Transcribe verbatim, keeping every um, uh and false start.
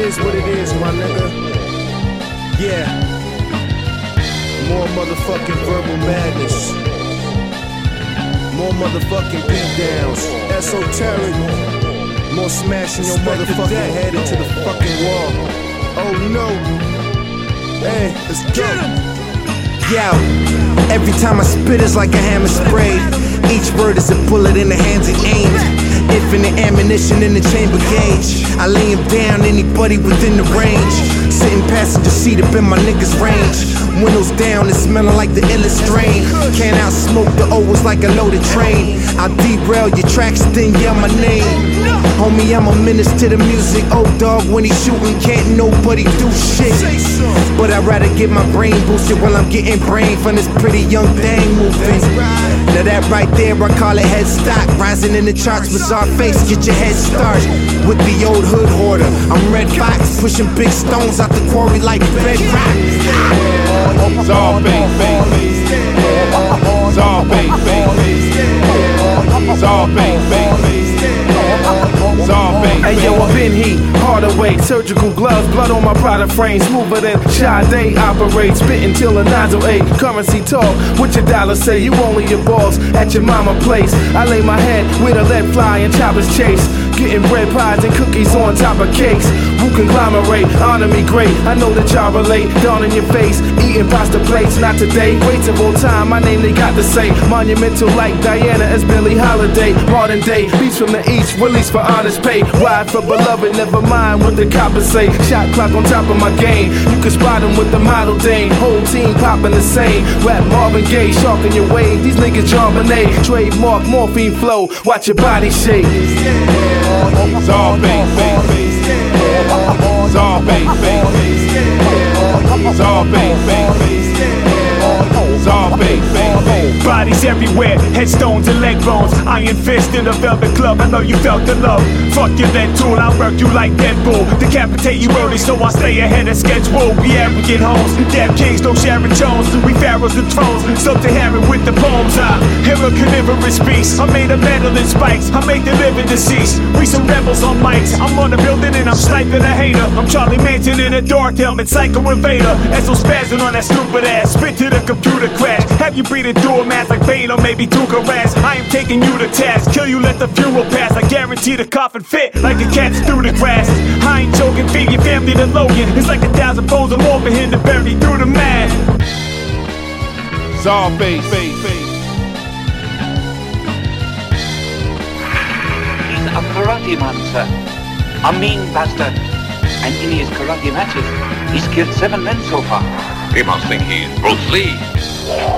is what it is, my nigga. Yeah. More motherfucking verbal madness. More motherfucking beatdowns. Esoteric. More smashing your motherfucking head into the fucking wall. Oh no. Hey, let's get him. Yo, every time I spit it's like a hammer sprayed. Each word is a bullet in the hands and aimed. Infinite ammunition in the chamber gauge. I lay him down, anybody within the range. Sitting passenger seat up in my niggas' range. Windows down and smelling like the illest strain. Can't outsmoke the O's like a loaded train. I'll derail your tracks, then yell my name. Homie, I'm a menace to the music. Oh dog, when he shooting, can't nobody do shit. But I'd rather get my brain boosted while I'm getting brain from this pretty young thing moving. Now that right there, I call it head stock. Rising in the charts, bizarre face, get your head start. With the old hood hoarder, I'm Red Fox, pushing big stones out the quarry like bedrock. It's all bang, bang. It's all bang, bang. It's all bang, bang. It's all bang, bang. Hey yo, I've been heat, harder way, surgical gloves, blood on my product frame, smoother than Sade operate, spitting till the nozzle ache, currency talk, what your dollar say, you only your balls at your mama place. I lay my head with a lead fly and choppers chase, getting bread pies and cookies on top of cakes. Who conglomerate, honor me great, I know that y'all relate, dawn in your face, eating pasta plates, not today, greats of all time, my name they got to say, monumental like Diana as Billie Holiday, modern day, beats from the east, release for honest pay, ride for beloved, never mind what the coppers say, shot clock on top of my game, you can spot them with the model dame, whole team popping the same, rap Marvin Gaye, shark in your wave, these niggas John Bonet, trademark morphine flow, watch your body shake. It's all bang, bang. It's all bang, bang. It's all bang, bang. It's all bang, bang. Bodies everywhere, headstones and leg bones. Iron fist in the velvet club, I know you felt the love. Fuck your lead tool, I'll work you like Deadpool. Decapitate you early so I stay ahead of schedule. We arrogant homes, damn kings, no Sharon Jones. We pharaohs and thrones, so to Harry with the poems. I hear a carnivorous beast, I made of metal and spikes, I make the living deceased. We some rebels on mics, I'm on the building and I'm sniping a hater. I'm Charlie Manson in a dark helmet, psycho invader. Esso spazzing on that stupid ass, spit to the computer crash. Have you breathing through a mask like Bane or maybe Tucaras. I am taking you to task, kill you, let the funeral pass. I guarantee the coffin fit like a cat's through the grass. I ain't joking, feed your family to Logan. It's like a thousand phones of more for him to bury through the man. It's all bang, bang, bang. He's a karate man, sir. A mean bastard. And in his karate matches, he's killed seven men so far. He must think he's Bruce Lee.